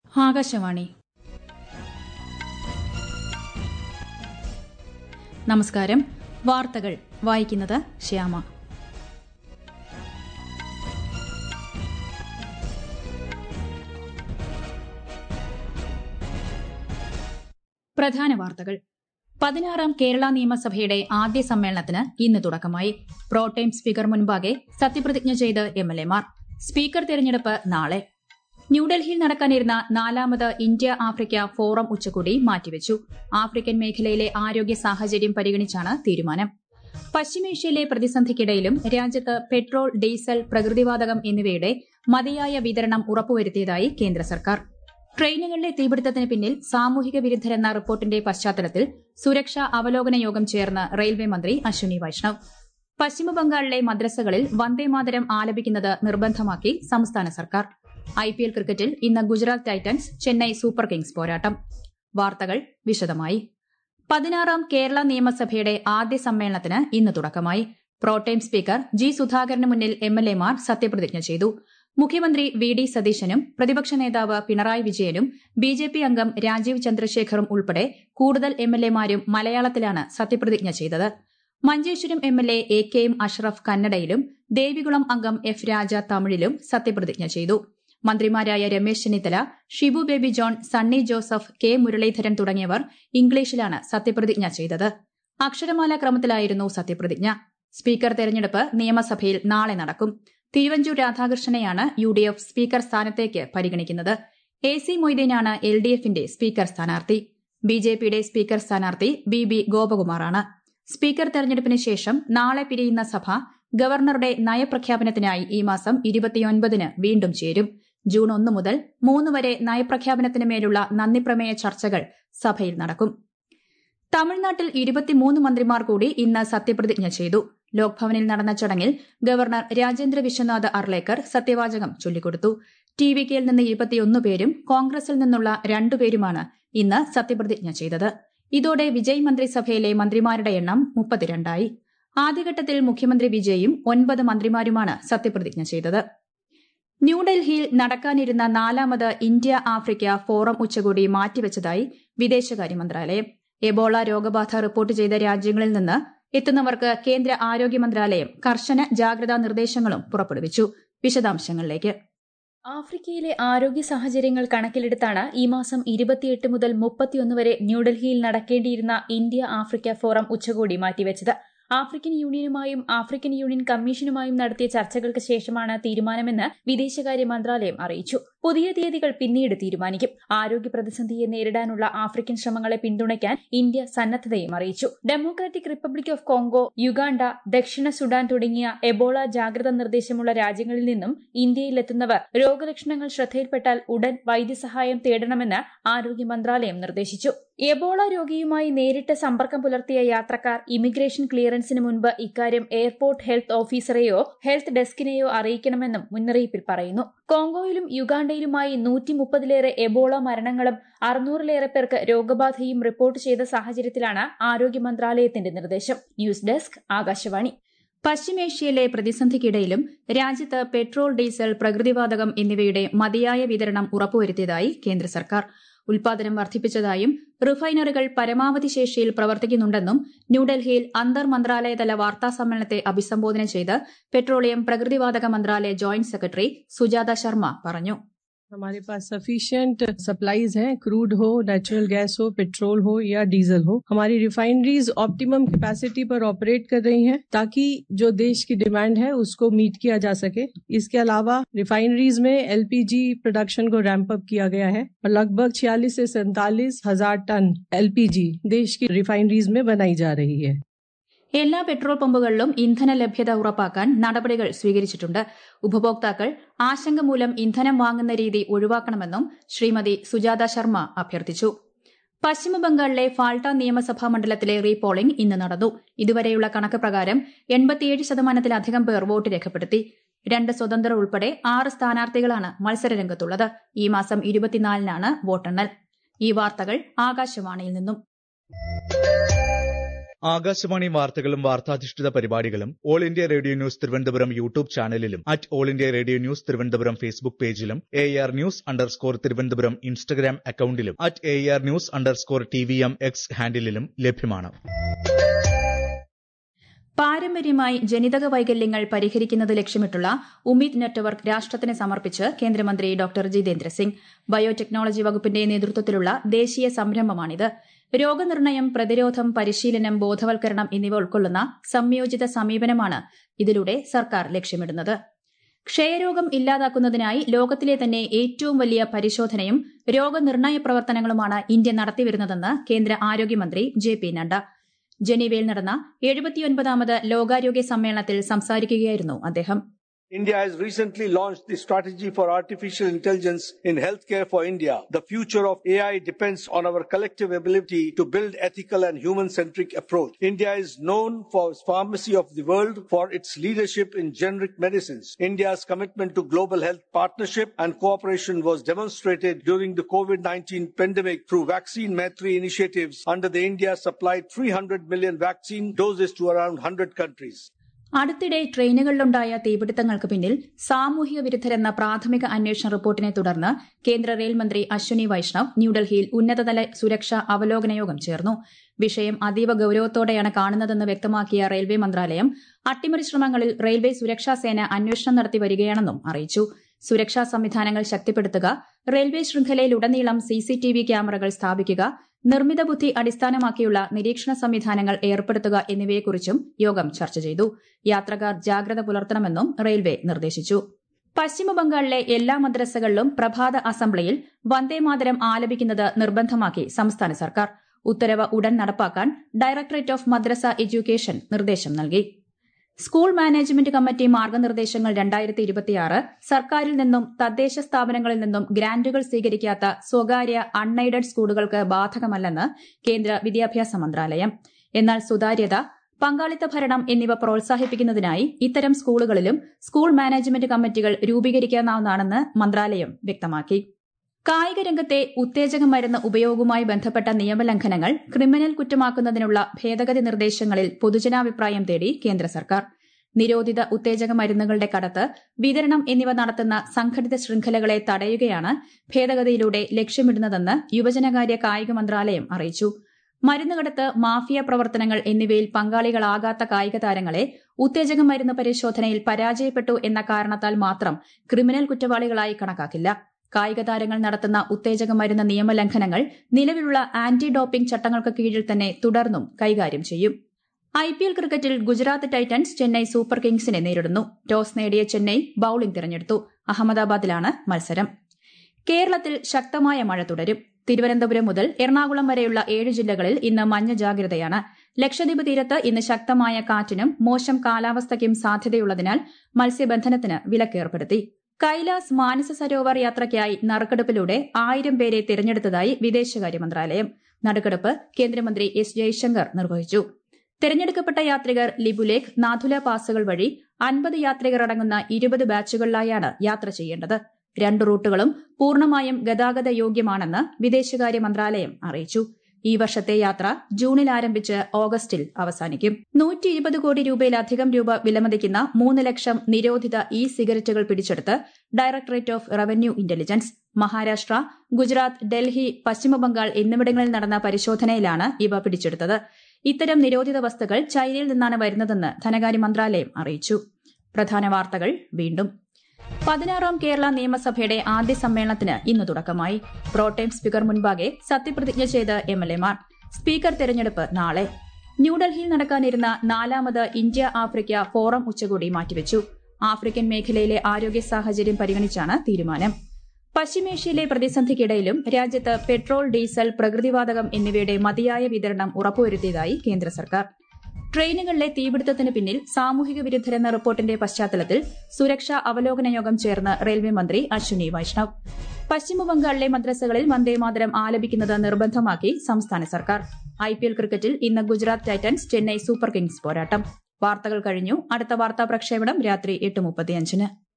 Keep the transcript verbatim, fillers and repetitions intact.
ആകാശവാണി. നമസ്കാരം. വാർത്തകൾ വായിക്കുന്നത് ശ്യാമ. പ്രധാന വാർത്തകൾ. പതിനാറാം കേരള നിയമസഭയുടെ ആദ്യ സമ്മേളനത്തിന് ഇന്ന് തുടക്കമായി. പ്രോടൈം സ്പീക്കർ മുൻപാകെ സത്യപ്രതിജ്ഞ ചെയ്ത് എംഎൽഎമാർ. സ്പീക്കർ തെരഞ്ഞെടുപ്പ് നാളെ. ന്യൂഡൽഹിയിൽ നടക്കാനിരുന്ന നാലാമത് ഇന്ത്യ ആഫ്രിക്ക ഫോറം ഉച്ചകോടി മാറ്റിവെച്ചു. ആഫ്രിക്കൻ മേഖലയിലെ ആരോഗ്യ സാഹചര്യം പരിഗണിച്ചാണ് തീരുമാനം. പശ്ചിമേഷ്യയിലെ പ്രതിസന്ധിക്കിടയിലും രാജ്യത്ത് പെട്രോൾ, ഡീസൽ, പ്രകൃതിവാതകം എന്നിവയുടെ മതിയായ വിതരണം ഉറപ്പുവരുത്തിയതായി കേന്ദ്ര സർക്കാർ. ട്രെയിനുകളിലെ തീപിടുത്തത്തിന് പിന്നിൽ സാമൂഹിക വിരുദ്ധരെന്ന റിപ്പോർട്ടിന്റെ പശ്ചാത്തലത്തിൽ സുരക്ഷാ അവലോകന യോഗം ചേർന്ന് റെയിൽവേ മന്ത്രി അശ്വിനി വൈഷ്ണവ്. പശ്ചിമബംഗാളിലെ മദ്രസകളിൽ വന്ദേമാതരം ആലപിക്കുന്നത് നിർബന്ധമാക്കി സംസ്ഥാന സർക്കാർ. ഐപിഎൽ ക്രിക്കറ്റിൽ ഇന്ന് Gujarat titans Chennai super kings പോരാട്ടം. വാർത്തകൾ വിശദമായി. പതിനാറാം കേരള നിയമസഭയുടെ ആദ്യ സമ്മേളനത്തിന് ഇന്ന് തുടക്കമായി. പ്രോടൈം സ്പീക്കർ ജി സുധാകരന് മുന്നിൽ എംഎൽഎമാർ സത്യപ്രതിജ്ഞ ചെയ്തു. മുഖ്യമന്ത്രി വി ഡി സതീശനും പ്രതിപക്ഷ നേതാവ് പിണറായി വിജയനും ബിജെപി അംഗം രാജീവ് ചന്ദ്രശേഖറും ഉൾപ്പെടെ കൂടുതൽ എംഎൽഎമാരും മലയാളത്തിലാണ് സത്യപ്രതിജ്ഞ ചെയ്തത്. Manjeshwaram MLA A K M Ashraf കന്നഡയിലും ദേവികുളം അംഗം എഫ് രാജ തമിഴിലും സത്യപ്രതിജ്ഞ ചെയ്തു. മന്ത്രിമാരായ രമേശ് ചെന്നിത്തല, ഷിബു ബേബി ജോൺ, സണ്ണി ജോസഫ്, കെ മുരളീധരൻ തുടങ്ങിയവർ ഇംഗ്ലീഷിലാണ് സത്യപ്രതിജ്ഞ ചെയ്തത്. അക്ഷരമാല ക്രമത്തിലായിരുന്നു സത്യപ്രതിജ്ഞ. സ്പീക്കർ തെരഞ്ഞെടുപ്പ് നിയമസഭയിൽ നാളെ നടക്കും. തിരുവഞ്ചൂർ രാധാകൃഷ്ണനെയാണ് യു ഡി എഫ് സ്പീക്കർ സ്ഥാനത്തേക്ക് പരിഗണിക്കുന്നത്. എ സി മൊയ്തീനാണ് എൽ ഡി എഫിന്റെ സ്പീക്കർ സ്ഥാനാർത്ഥി. ബിജെപിയുടെ സ്പീക്കർ സ്ഥാനാർത്ഥി ബി ബി ഗോപകുമാറാണ്. സ്പീക്കർ തെരഞ്ഞെടുപ്പിന് ശേഷം നാളെ പിരിയുന്ന സഭ ഗവർണറുടെ നയപ്രഖ്യാപനത്തിനായി ഈ മാസം ഇരുപത്തിയൊൻപതിന് വീണ്ടും ചേരും. ജൂൺ ഒന്ന് മുതൽ മൂന്ന് വരെ നയപ്രഖ്യാപനത്തിന് മേലുള്ള നന്ദിപ്രമേയ ചർച്ചകൾ സഭയിൽ നടക്കും. തമിഴ്നാട്ടിൽ ഇരുപത്തിമൂന്ന് മന്ത്രിമാർ കൂടി ഇന്ന് സത്യപ്രതിജ്ഞ ചെയ്തു. ലോക്ഭവനിൽ നടന്ന ചടങ്ങിൽ ഗവർണർ രാജേന്ദ്ര വിശ്വനാഥ് അർലേക്കർ സത്യവാചകം ചൊല്ലിക്കൊടുത്തു. ടി വി കെയിൽ നിന്ന് ഇരുപത്തിയൊന്ന് പേരും കോൺഗ്രസിൽ നിന്നുള്ള രണ്ടുപേരുമാണ് ഇന്ന് സത്യപ്രതിജ്ഞ ചെയ്തത്. ഇതോടെ വിജയ് മന്ത്രിസഭയിലെ മന്ത്രിമാരുടെ എണ്ണം മുപ്പത്തിരണ്ടായി. ആദ്യഘട്ടത്തിൽ മുഖ്യമന്ത്രി വിജയും ഒൻപത് മന്ത്രിമാരുമാണ് സത്യപ്രതിജ്ഞ ചെയ്തത്. ന്യൂഡൽഹിയിൽ നടക്കാനിരുന്ന നാലാമത് ഇന്ത്യ ആഫ്രിക്ക ഫോറം ഉച്ചകോടി മാറ്റിവെച്ചതായി വിദേശകാര്യ മന്ത്രാലയം. എബോള രോഗബാധ റിപ്പോർട്ട് ചെയ്ത രാജ്യങ്ങളിൽ നിന്ന് എത്തുന്നവർക്ക് കേന്ദ്ര ആരോഗ്യ മന്ത്രാലയം കർശന ജാഗ്രതാ നിർദ്ദേശങ്ങളും പുറപ്പെടുവിച്ചു. വിശദാംശങ്ങളിലേക്ക്. ആഫ്രിക്കയിലെ ആരോഗ്യ സാഹചര്യങ്ങൾ കണക്കിലെടുത്താണ് ഈ മാസം ഇരുപത്തിയെട്ട് മുതൽ മുപ്പത്തിയൊന്ന് വരെ ന്യൂഡൽഹിയിൽ നടക്കേണ്ടിയിരുന്ന ഇന്ത്യ ആഫ്രിക്ക ഫോറം ഉച്ചകോടി മാറ്റിവെച്ചത്. ആഫ്രിക്കൻ യൂണിയനുമായും ആഫ്രിക്കൻ യൂണിയൻ കമ്മീഷനുമായും നടത്തിയ ചർച്ചകൾക്ക് ശേഷമാണ് തീരുമാനമെന്ന് വിദേശകാര്യ മന്ത്രാലയം അറിയിച്ചു. പുതിയ തീയതികൾ പിന്നീട് തീരുമാനിക്കും. ആരോഗ്യ പ്രതിസന്ധിയെ നേരിടാനുള്ള ആഫ്രിക്കൻ ശ്രമങ്ങളെ പിന്തുണയ്ക്കാൻ ഇന്ത്യ സന്നദ്ധതയും അറിയിച്ചു. Democratic republic of Congo, Uganda, ദക്ഷിണ സുഡാൻ തുടങ്ങിയ എബോള ജാഗ്രതാ നിർദ്ദേശമുള്ള രാജ്യങ്ങളിൽ നിന്നും ഇന്ത്യയിലെത്തുന്നവർ രോഗലക്ഷണങ്ങൾ ശ്രദ്ധയിൽപ്പെട്ടാൽ ഉടൻ വൈദ്യസഹായം തേടണമെന്ന് ആരോഗ്യ മന്ത്രാലയം നിർദ്ദേശിച്ചു. എബോള രോഗിയുമായി നേരിട്ട് സമ്പർക്കം പുലർത്തിയ യാത്രക്കാർ ഇമിഗ്രേഷൻ ക്ലിയറൻസിന് മുൻപ് ഇക്കാര്യം എയർപോർട്ട് ഹെൽത്ത് ഓഫീസറെയോ ഹെൽത്ത് ഡെസ്കിനെയോ അറിയിക്കണമെന്നും മുന്നറിയിപ്പിൽ പറയുന്നു. കോങ്കോയിലും യുഗാണ്ടയിലുമായി നൂറ്റി മുപ്പതിലേറെ എബോള മരണങ്ങളും അറുന്നൂറിലേറെ പേർക്ക് രോഗബാധയും റിപ്പോർട്ട് ചെയ്ത സാഹചര്യത്തിലാണ് ആരോഗ്യ മന്ത്രാലയത്തിന്റെ നിർദ്ദേശം. ന്യൂസ് ഡെസ്ക്, ആകാശവാണി. പശ്ചിമേഷ്യയിലെ പ്രതിസന്ധിക്കിടയിലും രാജ്യത്ത് പെട്രോൾ, ഡീസൽ, പ്രകൃതിവാതകം എന്നിവയുടെ മതിയായ വിതരണം ഉറപ്പുവരുത്തിയതായി കേന്ദ്ര സർക്കാർ. ഉൽപാദനം വർദ്ധിപ്പിച്ചതായും റിഫൈനറികൾ പരമാവധി ശേഷിയിൽ പ്രവർത്തിക്കുന്നുണ്ടെന്നും ന്യൂഡൽഹിയിൽ അന്തർ മന്ത്രാലയതല വാർത്താ സമ്മേളനത്തെ അഭിസംബോധന ചെയ്ത് പെട്രോളിയം, പ്രകൃതിവാതക മന്ത്രാലയ ജോയിന്റ് സെക്രട്ടറി സുജാത ശർമ്മ പറഞ്ഞു. हमारे पास सफिशिएंट सप्लाईज हैं, क्रूड हो, नेचुरल गैस हो, पेट्रोल हो या डीजल हो. हमारी रिफाइनरीज ऑप्टिमम कैपेसिटी पर ऑपरेट कर रही हैं ताकि जो देश की डिमांड है उसको मीट किया जा सके. इसके अलावा रिफाइनरीज में एलपीजी प्रोडक्शन को रैंप अप किया गया है और लगभग छियालीस से सैंतालीस हजार टन एलपीजी देश की रिफाइनरीज में बनाई जा रही है. എല്ലാ പെട്രോൾ പമ്പുകളിലും ഇന്ധന ലഭ്യത ഉറപ്പാക്കാൻ നടപടികൾ സ്വീകരിച്ചിട്ടുണ്ട്. ഉപഭോക്താക്കൾ ആശങ്ക മൂലം ഇന്ധനം വാങ്ങുന്ന രീതി ഒഴിവാക്കണമെന്നും ശ്രീമതി സുജാത ശർമ്മ അഭ്യർത്ഥിച്ചു. പശ്ചിമബംഗാളിലെ ഫാൾട്ട നിയമസഭാ മണ്ഡലത്തിലെ റീപോളിംഗ് ഇന്ന് നടന്നു. ഇതുവരെയുള്ള കണക്ക് പ്രകാരം എൺപത്തിയേഴ് ശതമാനത്തിലധികം പേർ വോട്ട് രേഖപ്പെടുത്തി. രണ്ട് സ്വതന്ത്രർ ഉൾപ്പെടെ ആറ് സ്ഥാനാർത്ഥികളാണ് മത്സരരംഗത്തുള്ളത്. ഈ മാസം ഇരുപത്തിനാലിനാണ് വോട്ടെണ്ണൽ. ഈ വാർത്തകൾ ആകാശവാണിയിൽ നിന്നും. ആകാശവാണി വാർത്തകളും വാർത്താധിഷ്ഠിത പരിപാടികളും all India radio news Thiruvananthapuram YouTube ചാനലിലും at all India radio news Thiruvananthapuram Facebook പേജിലും A R news underscore Thiruvananthapuram Instagram അക്കൌണ്ടിലും at A R news underscore T V M X ഹാൻഡിലും ലഭ്യമാണ്. പാരമ്പര്യമായി ജനിതക വൈകല്യങ്ങൾ പരിഹരിക്കുന്നത് ലക്ഷ്യമിട്ടുള്ള ഉമീദ് നെറ്റ്വർക്ക് രാഷ്ട്രത്തിന് സമർപ്പിച്ച് കേന്ദ്രമന്ത്രി ഡോക്ടർ ജിതേന്ദ്ര സിംഗ്. ബയോടെക്നോളജി വകുപ്പിന്റെ നേതൃത്വത്തിലുള്ള ദേശീയ സംരംഭമാണിത്. രോഗനിർണയം, പ്രതിരോധം, പരിശീലനം, ബോധവൽക്കരണം എന്നിവ ഉൾക്കൊള്ളുന്ന സംയോജിത സമീപനമാണ് ഇതിലൂടെ സർക്കാർ ലക്ഷ്യമിടുന്നത്. ക്ഷയരോഗം ഇല്ലാതാക്കുന്നതിനായി ലോകത്തിലെ തന്നെ ഏറ്റവും വലിയ പരിശോധനയും രോഗനിർണയ പ്രവർത്തനങ്ങളുമാണ് ഇന്ത്യ നടത്തിവരുന്നതെന്ന് കേന്ദ്ര ആരോഗ്യമന്ത്രി ജെ പി നഡ്ഡ. ജനീവയിൽ നടന്ന എഴുപത്തിയൊൻപതാമത് ലോകാരോഗ്യ സമ്മേളനത്തിൽ സംസാരിക്കുകയായിരുന്നു അദ്ദേഹം. India has recently launched the strategy for artificial intelligence in healthcare for India. The future of A I depends on our collective ability to build ethical and human-centric approach. India is known for its pharmacy of the world, for its leadership in generic medicines. India's commitment to global health partnership and cooperation was demonstrated during the COVID nineteen pandemic through Vaccine Maitri initiatives under the India supplied three hundred million vaccine doses to around one hundred countries. അടുത്തിടെ ട്രെയിനുകളിലുണ്ടായ തീപിടുത്തങ്ങൾക്ക് പിന്നിൽ സാമൂഹിക വിരുദ്ധരെന്ന പ്രാഥമിക അന്വേഷണ റിപ്പോർട്ടിനെ തുടർന്ന് കേന്ദ്ര rail മന്ത്രി അശ്വനി വൈഷ്ണവ് ന്യൂഡൽഹിയിൽ ഉന്നതതല സുരക്ഷാ അവലോകന യോഗം ചേർന്നു. വിഷയം അതീവ ഗൌരവത്തോടെയാണ് കാണുന്നതെന്ന് വ്യക്തമാക്കിയ റെയിൽവേ മന്ത്രാലയം അട്ടിമറി ശ്രമങ്ങളിൽ റെയിൽവേ സുരക്ഷാ സേന അന്വേഷണം നടത്തി വരികയാണെന്നും അറിയിച്ചു. സുരക്ഷാ സംവിധാനങ്ങൾ ശക്തിപ്പെടുത്തുക, റെയിൽവേ ശൃംഖലയിലുടനീളം സിസിടിവി ക്യാമറകൾ സ്ഥാപിക്കുക, നിർമ്മിത ബുദ്ധി അടിസ്ഥാനമാക്കിയുള്ള നിരീക്ഷണ സംവിധാനങ്ങൾ ഏർപ്പെടുത്തുക എന്നിവയെക്കുറിച്ചും യോഗം ചർച്ച ചെയ്തു. യാത്രക്കാർ ജാഗ്രത പുലർത്തണമെന്നും റെയിൽവേ നിർദ്ദേശിച്ചു. പശ്ചിമബംഗാളിലെ എല്ലാ മദ്രസകളിലും പ്രഭാത അസംബ്ലിയിൽ വന്ദേമാതരം ആലപിക്കുന്നത് നിർബന്ധമാക്കി സംസ്ഥാന സർക്കാർ. ഉത്തരവ് ഉടൻ നടപ്പാക്കാൻ ഡയറക്ടറേറ്റ് ഓഫ് മദ്രസ എഡ്യൂക്കേഷൻ നിർദ്ദേശം നൽകി. സ്കൂൾ മാനേജ്മെന്റ് കമ്മിറ്റി മാർഗനിർദ്ദേശങ്ങൾ രണ്ടായിരത്തി ഇരുപത്തിയാറ് സർക്കാരിൽ നിന്നും തദ്ദേശ സ്ഥാപനങ്ങളിൽ നിന്നും ഗ്രാന്റുകൾ സ്വീകരിക്കാത്ത സ്വകാര്യ അൺഎയ്ഡഡ് സ്കൂളുകൾക്ക് ബാധകമല്ലെന്ന് കേന്ദ്ര വിദ്യാഭ്യാസ മന്ത്രാലയം. എന്നാൽ സുതാര്യത, പങ്കാളിത്ത ഭരണം എന്നിവ പ്രോത്സാഹിപ്പിക്കുന്നതിനായി ഇത്തരം സ്കൂളുകളിലും സ്കൂൾ മാനേജ്മെന്റ് കമ്മിറ്റികൾ രൂപീകരിക്കാവുന്നതാണെന്ന് മന്ത്രാലയം വ്യക്തമാക്കി. കായിക രംഗത്തെ ഉത്തേജക മരുന്ന് ഉപയോഗവുമായി ബന്ധപ്പെട്ട നിയമലംഘനങ്ങൾ ക്രിമിനൽ കുറ്റമാക്കുന്നതിനുള്ള ഭേദഗതി നിർദ്ദേശങ്ങളിൽ പൊതുജനാഭിപ്രായം തേടി കേന്ദ്ര സർക്കാർ. നിരോധിത ഉത്തേജക മരുന്നുകളുടെ കടത്ത്, വിതരണം എന്നിവ നടത്തുന്ന സംഘടിത ശൃംഖലകളെ തടയുകയാണ് ഭേദഗതിയിലൂടെ ലക്ഷ്യമിടുന്നതെന്ന് യുവജനകാര്യ കായിക മന്ത്രാലയം അറിയിച്ചു. മരുന്നുകടത്ത്, മാഫിയ പ്രവർത്തനങ്ങൾ എന്നിവയിൽ പങ്കാളികളാകാത്ത കായിക താരങ്ങളെ ഉത്തേജക മരുന്ന് പരിശോധനയിൽ പരാജയപ്പെട്ടു എന്ന കാരണത്താൽ മാത്രം ക്രിമിനൽ കുറ്റവാളികളായി കണക്കാക്കില്ല. കായിക താരങ്ങൾ നടത്തുന്ന ഉത്തേജക മരുന്ന് നിയമലംഘനങ്ങൾ നിലവിലുള്ള ആന്റി ഡോപ്പിംഗ് ചട്ടങ്ങൾക്ക് കീഴിൽ തന്നെ തുടർന്നും കൈകാര്യം ചെയ്യും. ഐപിഎൽ ക്രിക്കറ്റിൽ ഗുജറാത്ത് ടൈറ്റൻസ് ചെന്നൈ സൂപ്പർ കിങ്സിനെ നേരിടുന്നു. ടോസ് നേടിയ ചെന്നൈ ബൌളിംഗ് തിരഞ്ഞെടുത്തു. അഹമ്മദാബാദിലാണ് മത്സരം. കേരളത്തിൽ ശക്തമായ മഴ തുടരും. തിരുവനന്തപുരം മുതൽ എറണാകുളം വരെയുള്ള ഏഴ് ജില്ലകളിൽ ഇന്ന് മഞ്ഞ ജാഗ്രതയാണ്. ലക്ഷദ്വീപ് തീരത്ത് ഇന്ന് ശക്തമായ കാറ്റിനും മോശം കാലാവസ്ഥയ്ക്കും സാധ്യതയുള്ളതിനാൽ മത്സ്യബന്ധനത്തിന് വിലക്കേർപ്പെടുത്തി. കൈലാസ് മാനസ സരോവർ യാത്രയ്ക്കായി നറുക്കെടുപ്പിലൂടെ ആയിരം പേരെ തിരഞ്ഞെടുത്തതായി വിദേശകാര്യ മന്ത്രാലയം. നറുക്കെടുപ്പ് കേന്ദ്രമന്ത്രി എസ് ജയശങ്കർ നിർവഹിച്ചു. തിരഞ്ഞെടുക്കപ്പെട്ട യാത്രികർ ലിബുലേഖ്, നാഥുല പാസുകൾ വഴി അൻപത് യാത്രികർ അടങ്ങുന്ന ഇരുപത് ബാച്ചുകളിലായാണ് യാത്ര ചെയ്യേണ്ടത്. രണ്ട് റൂട്ടുകളും പൂർണ്ണമായും ഗതാഗത യോഗ്യമാണെന്ന് വിദേശകാര്യ മന്ത്രാലയം അറിയിച്ചു. ഈ വർഷത്തെ യാത്ര ജൂണിൽ ആരംഭിച്ച് ഓഗസ്റ്റിൽ അവസാനിക്കും. നൂറ്റി ഇരുപത് കോടി രൂപയിലധികം രൂപ വിലമതിക്കുന്ന മൂന്ന് ലക്ഷം നിരോധിത ഇ സിഗരറ്റുകൾ പിടിച്ചെടുത്ത് directorate of revenue intelligence. Maharashtra, Gujarat, Delhi, Paschimbangal എന്നിവിടങ്ങളിൽ നടന്ന പരിശോധനയിലാണ് ഇവ പിടിച്ചെടുത്തത്. ഇത്തരം നിരോധിത വസ്തുക്കൾ ചൈനയിൽ നിന്നാണ് വരുന്നതെന്ന് ധനകാര്യ മന്ത്രാലയം അറിയിച്ചു. പ്രധാന വാർത്തകൾ വീണ്ടും. പതിനാറാം കേരള നിയമസഭയുടെ ആദ്യ സമ്മേളനത്തിന് ഇന്ന് തുടക്കമായി. പ്രോടേം സ്പീക്കർ മുൻപാകെ സത്യപ്രതിജ്ഞ ചെയ്ത് എംഎൽഎമാർ. സ്പീക്കർ തെരഞ്ഞെടുപ്പ് നാളെ. ന്യൂഡൽഹിയിൽ നടക്കാനിരുന്ന നാലാമത് ഇന്ത്യ ആഫ്രിക്ക ഫോറം ഉച്ചകോടി മാറ്റിവെച്ചു. ആഫ്രിക്കൻ മേഖലയിലെ ആരോഗ്യ സാഹചര്യം പരിഗണിച്ചാണ് തീരുമാനം. പശ്ചിമേഷ്യയിലെ പ്രതിസന്ധിക്കിടയിലും രാജ്യത്ത് പെട്രോൾ, ഡീസൽ, പ്രകൃതിവാതകം എന്നിവയുടെ മതിയായ വിതരണം ഉറപ്പുവരുത്തിയതായി കേന്ദ്ര സർക്കാർ. ട്രെയിനുകളിലെ തീപിടുത്തത്തിന് പിന്നിൽ സാമൂഹിക വിരുദ്ധരെന്ന റിപ്പോർട്ടിന്റെ പശ്ചാത്തലത്തിൽ സുരക്ഷാ അവലോകന യോഗം ചേർന്ന് റെയിൽവേ മന്ത്രി അശ്വനി വൈഷ്ണവ്. പശ്ചിമബംഗാളിലെ മദ്രസകളിൽ വന്ദേമാതരം ആലപിക്കുന്നത് നിർബന്ധമാക്കി സംസ്ഥാന സർക്കാർ. ഐപിഎൽ ക്രിക്കറ്റിൽ ഇന്ന് Gujarat titans Chennai super kings പോരാട്ടം. വാർത്തകൾ കഴിഞ്ഞു. അടുത്ത വാർത്താ പ്രക്ഷേപണം രാത്രി എട്ട് മുപ്പത്തിയഞ്ചിന്.